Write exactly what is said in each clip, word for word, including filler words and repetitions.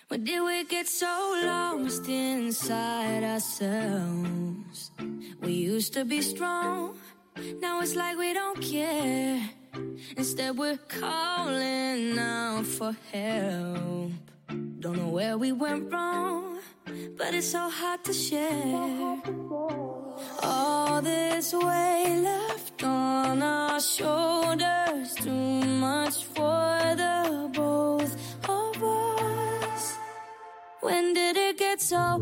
When did we get so lost inside ourselves? We used to be strong, now it's like we don't care. Instead we're calling out for help. Don't know where we went wrong, but it's so hard to share. All this weight left on our shoulders, too much for the both of us. When did it get so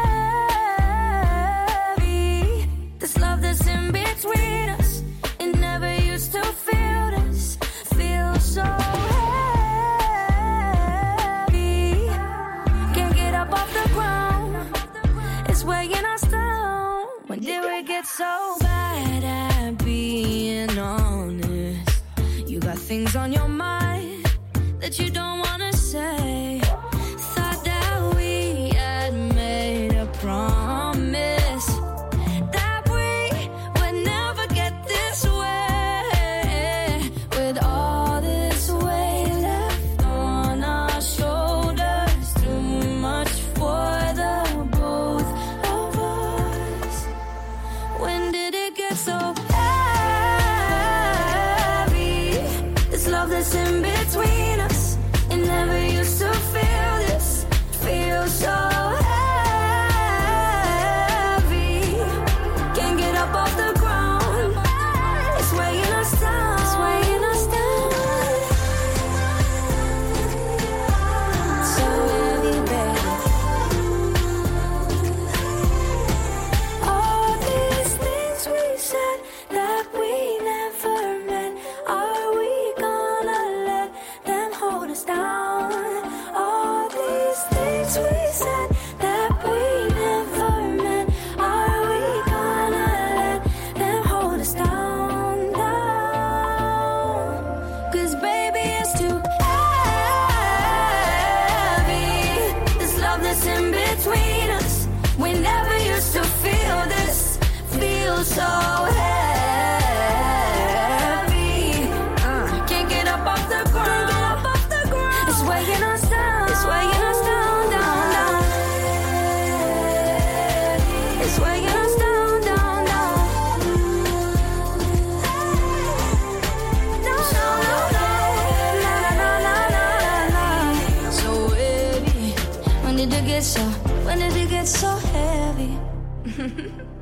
heavy? This love that's in between us, it never used to feel this, feel so heavy. Can't get up off the ground, it's weighing us down. When did we get so bad at being honest? You got things on your mind that you don't wanna say. Thought that we had made a promise that we would never get this way. With all this weight left on our shoulders, too much for the both of us. When did it get so heavy? This love that's in between us, it never used to feel this, feel so heavy. Can't get up off the ground, it's weighing us down, it's weighing us down. So heavy, baby. All these things we said that we never meant, are we gonna let them hold us down? All these things we said that we never meant, are we gonna let them hold us down, down? Cause baby it's too heavy. This love that's in between us, we never used to feel this, feel so heavy. Uh, can't get up off the ground, up off the ground. It's weighing us down, it's weighing us down, down, down. It's weighing us down, down, down. Down, down, down, na, na, na, na, na, na. So heavy. When did it get so, when did it get so heavy?